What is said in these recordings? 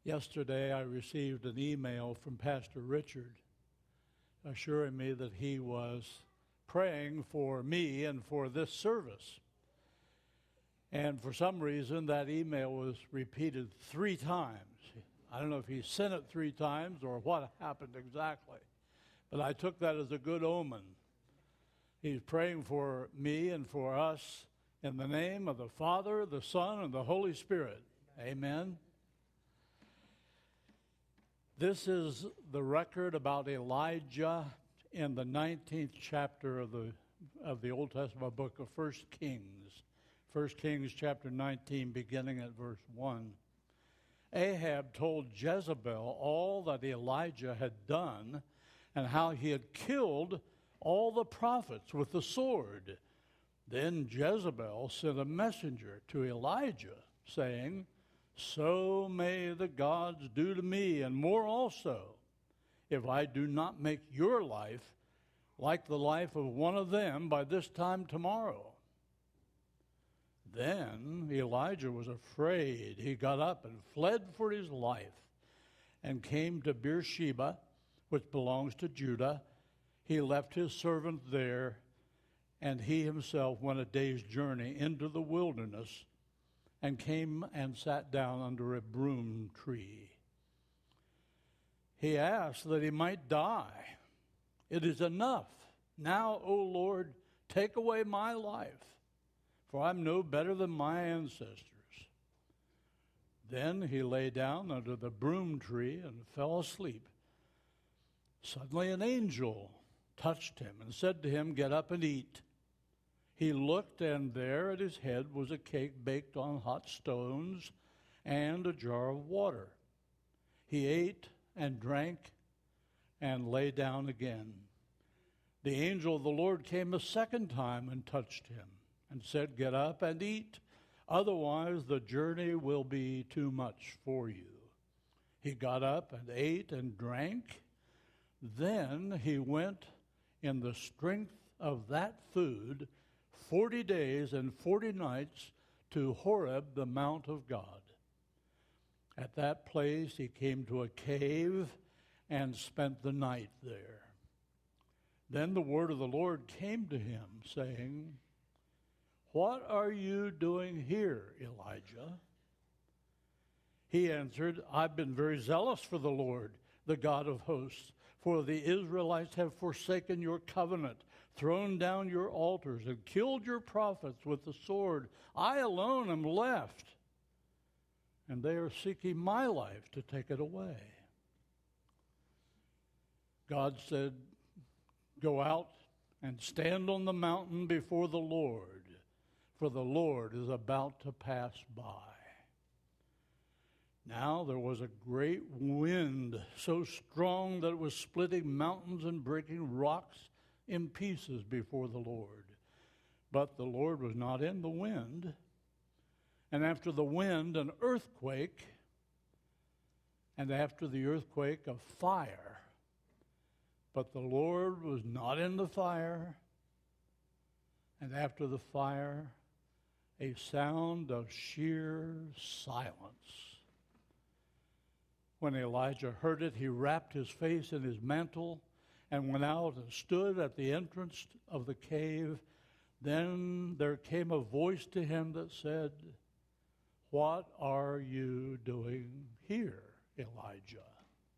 Yesterday, I received an email from Pastor Richard assuring me that he was praying for me and for this service. And for some reason, that email was repeated 3 times. I don't know if he sent it 3 times or what happened exactly, but I took that as a good omen. He's praying for me and for us in the name of the Father, the Son, and the Holy Spirit. Amen. This is the record about Elijah in the 19th chapter of the Old Testament book of 1 Kings. 1 Kings chapter 19, beginning at verse 1. Ahab told Jezebel all that Elijah had done and how he had killed all the prophets with the sword. Then Jezebel sent a messenger to Elijah, saying, "So may the gods do to me, and more also, if I do not make your life like the life of one of them by this time tomorrow." Then Elijah was afraid. He got up and fled for his life and came to Beersheba, which belongs to Judah. He left his servant there, and he himself went a day's journey into the wilderness and came and sat down under a broom tree. He asked that he might die. "It is enough. Now, O Lord, take away my life, for I'm no better than my ancestors." Then he lay down under the broom tree and fell asleep. Suddenly an angel touched him and said to him, "Get up and eat." He looked, and there at his head was a cake baked on hot stones and a jar of water. He ate and drank and lay down again. The angel of the Lord came a second time and touched him and said, "Get up and eat, otherwise the journey will be too much for you." He got up and ate and drank. Then he went in the strength of that food 40 days and 40 nights to Horeb, the mount of God. At that place he came to a cave and spent the night there. Then the word of the Lord came to him, saying, "What are you doing here, Elijah?" He answered, "I've been very zealous for the Lord, the God of hosts, for the Israelites have forsaken your covenant, thrown down your altars, and killed your prophets with the sword. I alone am left, and they are seeking my life to take it away." God said, "Go out and stand on the mountain before the Lord, for the Lord is about to pass by." Now there was a great wind, so strong that it was splitting mountains and breaking rocks in pieces before the Lord. But the Lord was not in the wind. And after the wind, an earthquake, and after the earthquake, a fire. But the Lord was not in the fire. And after the fire, a sound of sheer silence. When Elijah heard it, he wrapped his face in his mantle and went out and stood at the entrance of the cave. Then there came a voice to him that said, "What are you doing here, Elijah?"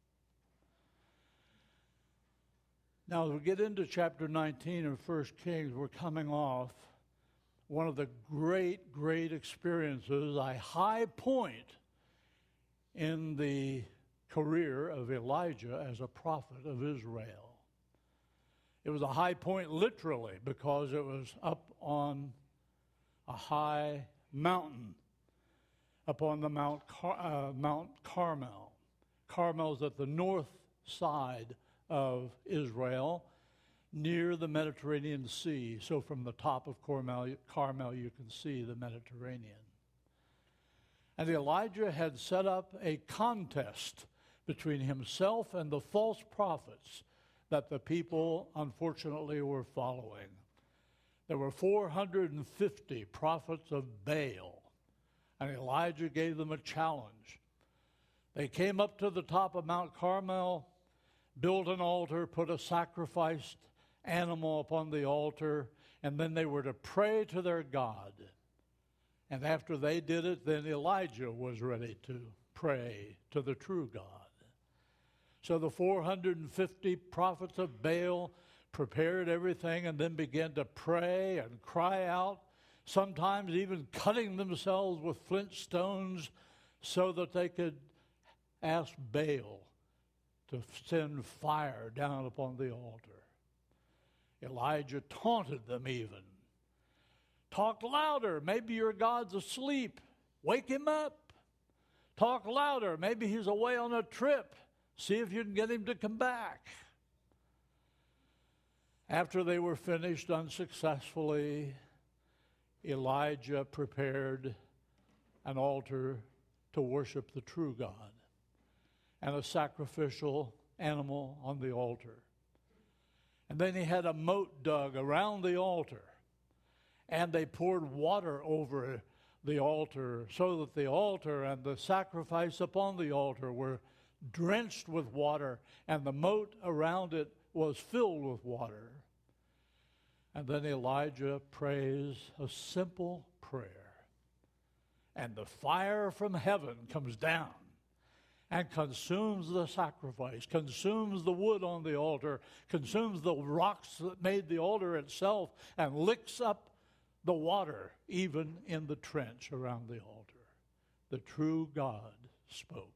Now, as we get into chapter 19 of 1 Kings, we're coming off one of the great, great experiences, a high point in the career of Elijah as a prophet of Israel. It was a high point literally because it was up on a high mountain, up on the Mount Carmel. Carmel's at the north side of Israel, near the Mediterranean Sea. So from the top of Carmel, you can see the Mediterranean. And Elijah had set up a contest between himself and the false prophets that the people, unfortunately, were following. There were 450 prophets of Baal, and Elijah gave them a challenge They came up to the top of Mount Carmel, built an altar, put a sacrificed animal upon the altar, and then they were to pray to their God. And after they did it, then Elijah was ready to pray to the true God. So the 450 prophets of Baal prepared everything and then began to pray and cry out, sometimes even cutting themselves with flint stones so that they could ask Baal to send fire down upon the altar. Elijah taunted them even. Talk louder. Maybe your God's asleep. Wake him up. Talk louder. Maybe he's away on a trip. See if you can get him to come back. After they were finished unsuccessfully, Elijah prepared an altar to worship the true God and a sacrificial animal on the altar. And then he had a moat dug around the altar, and they poured water over the altar so that the altar and the sacrifice upon the altar were drenched with water, and the moat around it was filled with water. And then Elijah prays a simple prayer, and the fire from heaven comes down and consumes the sacrifice, consumes the wood on the altar, consumes the rocks that made the altar itself, and licks up the water even in the trench around the altar. The true God spoke.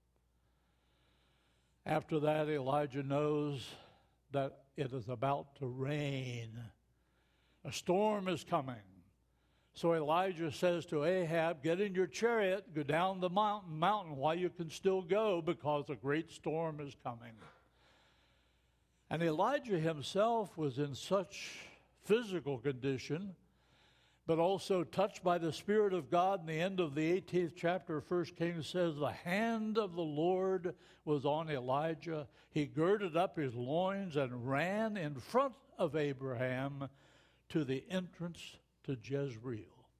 After that, Elijah knows that it is about to rain. A storm is coming. So Elijah says to Ahab, get in your chariot, go down the mountain while you can still go, because a great storm is coming. And Elijah himself was in such physical condition, but also touched by the Spirit of God. In the end of the 18th chapter of 1 Kings says, the hand of the Lord was on Elijah. He girded up his loins and ran in front of Abraham to the entrance to Jezreel.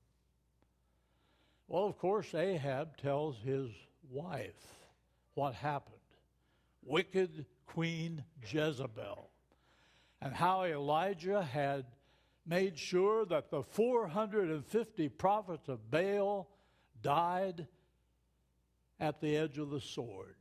Well, of course, Ahab tells his wife what happened. Wicked Queen Jezebel. And how Elijah had made sure that the 450 prophets of Baal died at the edge of the sword.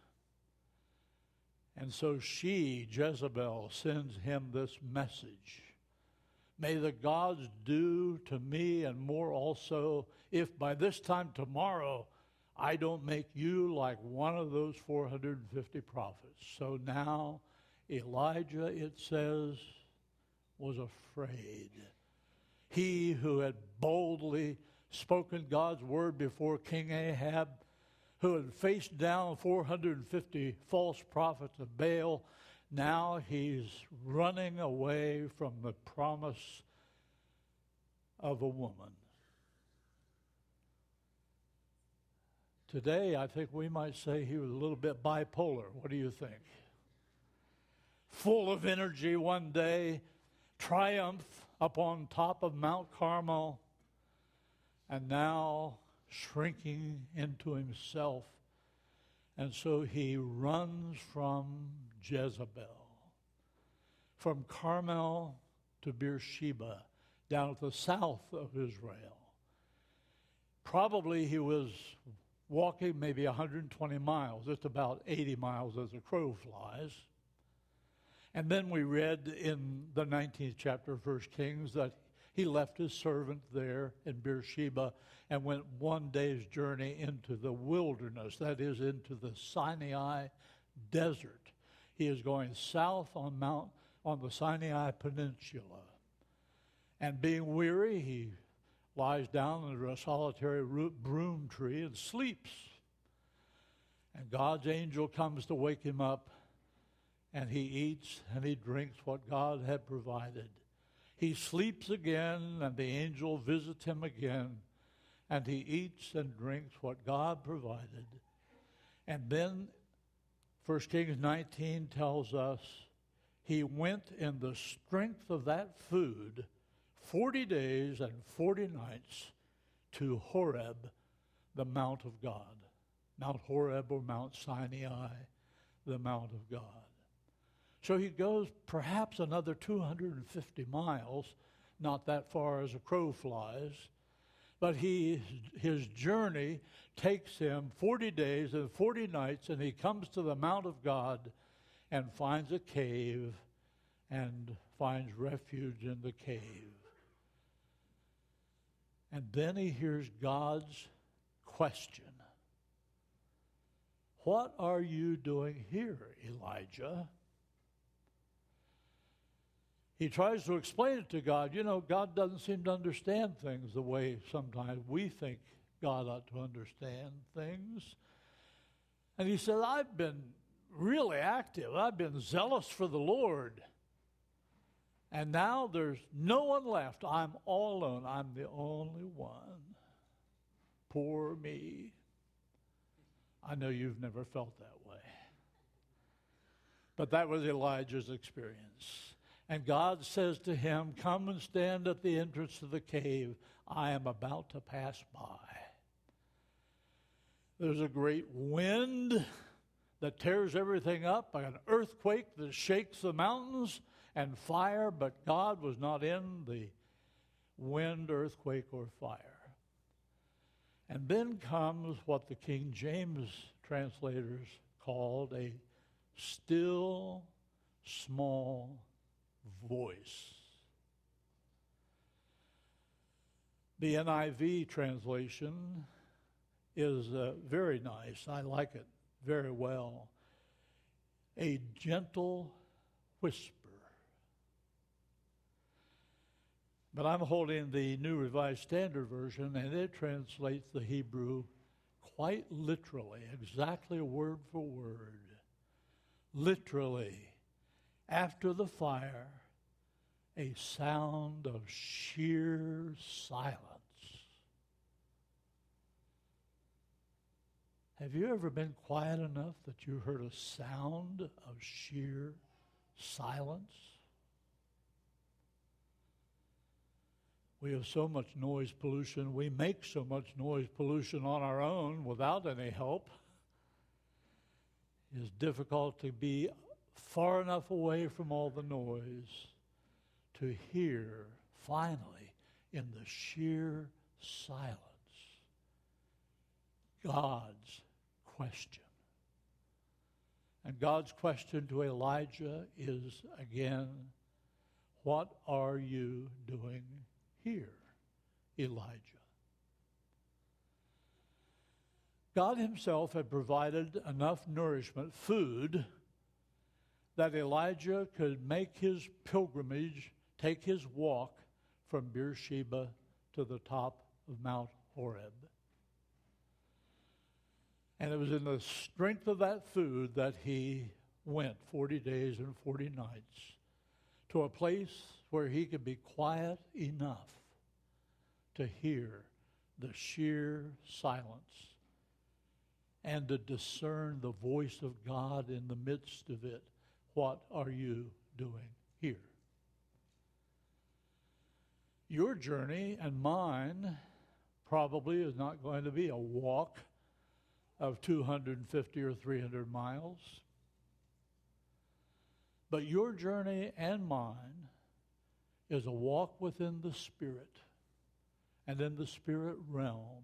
And so she, Jezebel, sends him this message. May the gods do to me and more also, if by this time tomorrow I don't make you like one of those 450 prophets. So now Elijah, it says, was afraid. He who had boldly spoken God's word before King Ahab, who had faced down 450 false prophets of Baal, now he's running away from the promise of a woman. Today, I think we might say he was a little bit bipolar. What do you think? Full of energy one day, triumph up on top of Mount Carmel, and now shrinking into himself. And so he runs from Jezebel, from Carmel to Beersheba, down at the south of Israel. Probably he was walking maybe 120 miles. It's about 80 miles as a crow flies. And then we read in the 19th chapter of 1 Kings that he left his servant there in Beersheba and went one day's journey into the wilderness, that is, into the Sinai desert. He is going south on the Sinai Peninsula. And being weary, he lies down under a solitary broom tree and sleeps. And God's angel comes to wake him up, and he eats and he drinks what God had provided. He sleeps again, and the angel visits him again, and he eats and drinks what God provided. And then 1 Kings 19 tells us he went in the strength of that food 40 days and 40 nights to Horeb, the Mount of God. Mount Horeb or Mount Sinai, the Mount of God. So he goes perhaps another 250 miles, not that far as a crow flies, but his journey takes him 40 days and 40 nights, and he comes to the Mount of God and finds a cave and finds refuge in the cave. And then he hears God's question. What are you doing here, Elijah? He tries to explain it to God. You know, God doesn't seem to understand things the way sometimes we think God ought to understand things. And he said, I've been really active. I've been zealous for the Lord. And now there's no one left. I'm all alone. I'm the only one. Poor me. I know you've never felt that way. But that was Elijah's experience. And God says to him, come and stand at the entrance to the cave. I am about to pass by. There's a great wind that tears everything up, an earthquake that shakes the mountains, and fire, but God was not in the wind, earthquake, or fire. And then comes what the King James translators called a still, small voice. The NIV translation is very nice. I like it very well. A gentle whisper. But I'm holding the New Revised Standard Version, and it translates the Hebrew quite literally, exactly word for word. Literally, after the fire, a sound of sheer silence. Have you ever been quiet enough that you heard a sound of sheer silence? We have so much noise pollution. We make so much noise pollution on our own without any help. It's difficult to be far enough away from all the noise to hear, finally, in the sheer silence, God's question. And God's question to Elijah is, again, what are you doing here, Elijah? God himself had provided enough nourishment, food, that Elijah could make his pilgrimage, take his walk from Beersheba to the top of Mount Horeb. And it was in the strength of that food that he went 40 days and 40 nights to a place where he could be quiet enough to hear the sheer silence and to discern the voice of God in the midst of it. What are you doing here? Your journey and mine probably is not going to be a walk of 250 or 300 miles. But your journey and mine is a walk within the Spirit and in the spirit realm.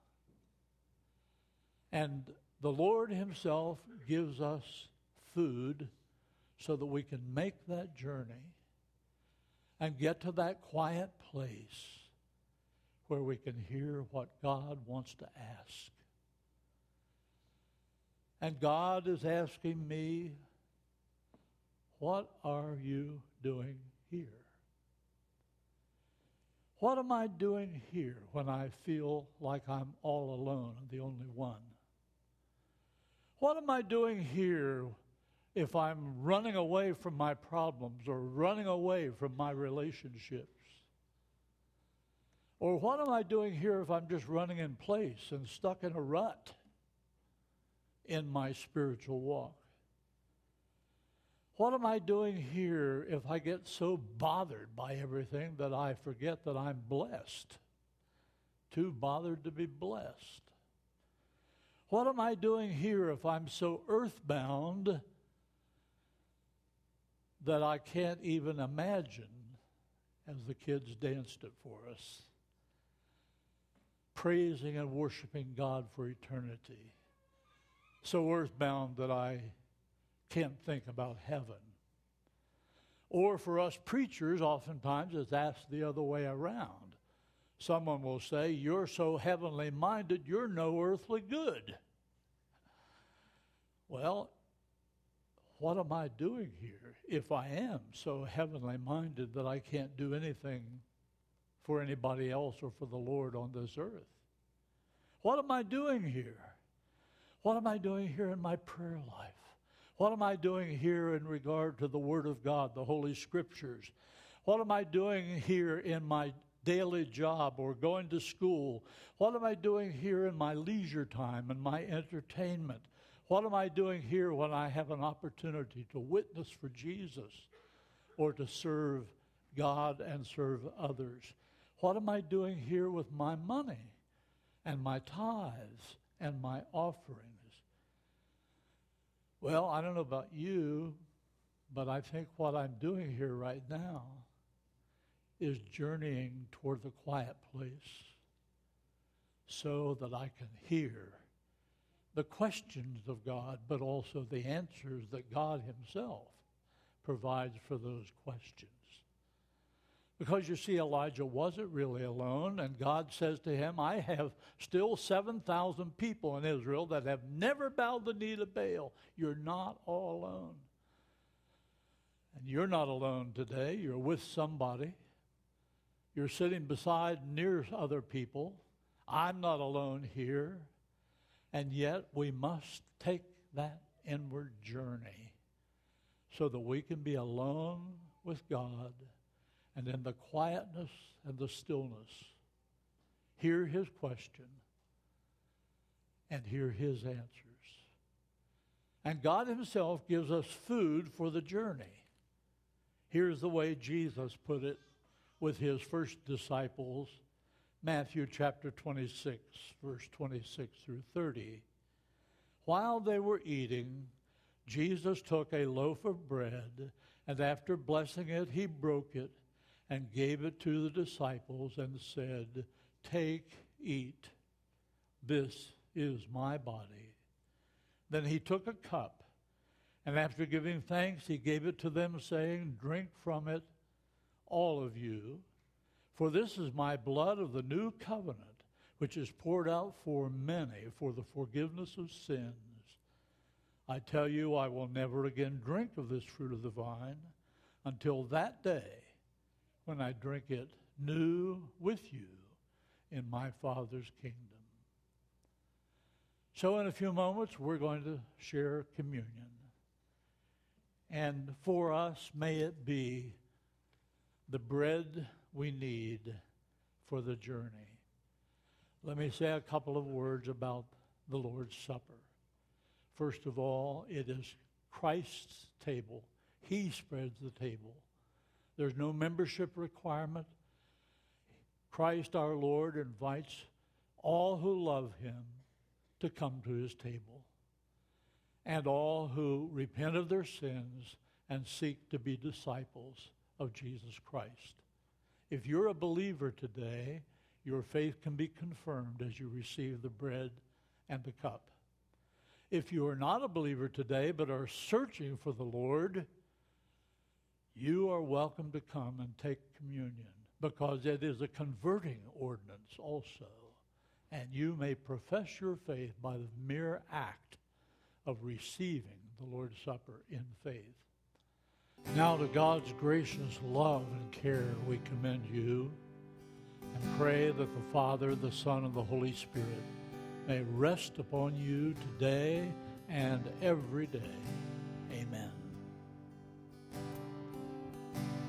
And the Lord himself gives us food so that we can make that journey and get to that quiet place where we can hear what God wants to ask. And God is asking me, what are you doing here? What am I doing here when I feel like I'm all alone and the only one? What am I doing here if I'm running away from my problems or running away from my relationships? Or what am I doing here if I'm just running in place and stuck in a rut in my spiritual walk? What am I doing here if I get so bothered by everything that I forget that I'm blessed? Too bothered to be blessed. What am I doing here if I'm so earthbound that I can't even imagine, as the kids danced it for us, praising and worshiping God for eternity? So earthbound that I can't think about heaven. Or for us preachers, oftentimes it's asked the other way around. Someone will say, you're so heavenly minded, you're no earthly good. Well, what am I doing here if I am so heavenly minded that I can't do anything for anybody else or for the Lord on this earth? What am I doing here? What am I doing here in my prayer life? What am I doing here in regard to the Word of God, the Holy Scriptures? What am I doing here in my daily job or going to school? What am I doing here in my leisure time and my entertainment? What am I doing here when I have an opportunity to witness for Jesus or to serve God and serve others? What am I doing here with my money and my tithes and my offerings? Well, I don't know about you, but I think what I'm doing here right now is journeying toward the quiet place so that I can hear the questions of God, but also the answers that God himself provides for those questions. Because you see, Elijah wasn't really alone, and God says to him, I have still 7,000 people in Israel that have never bowed the knee to Baal. You're not all alone. And you're not alone today. You're with somebody. You're sitting beside near other people. I'm not alone here. And yet we must take that inward journey so that we can be alone with God, and in the quietness and the stillness, hear his question and hear his answers. And God himself gives us food for the journey. Here's the way Jesus put it with his first disciples, Matthew chapter 26, verse 26 through 30. While they were eating, Jesus took a loaf of bread, and after blessing it, he broke it and gave it to the disciples and said, take, eat. This is my body. Then he took a cup, and after giving thanks, he gave it to them, saying, drink from it, all of you, for this is my blood of the new covenant, which is poured out for many for the forgiveness of sins. I tell you, I will never again drink of this fruit of the vine until that day when I drink it new with you in my Father's kingdom. So in a few moments, we're going to share communion. And for us, may it be the bread we need for the journey. Let me say a couple of words about the Lord's Supper. First of all, it is Christ's table. He spreads the table. There's no membership requirement. Christ our Lord invites all who love him to come to his table, and all who repent of their sins and seek to be disciples of Jesus Christ. If you're a believer today, your faith can be confirmed as you receive the bread and the cup. If you are not a believer today but are searching for the Lord, you are welcome to come and take communion, because it is a converting ordinance also, and you may profess your faith by the mere act of receiving the Lord's Supper in faith. Now to God's gracious love and care we commend you, and pray that the Father, the Son, and the Holy Spirit may rest upon you today and every day.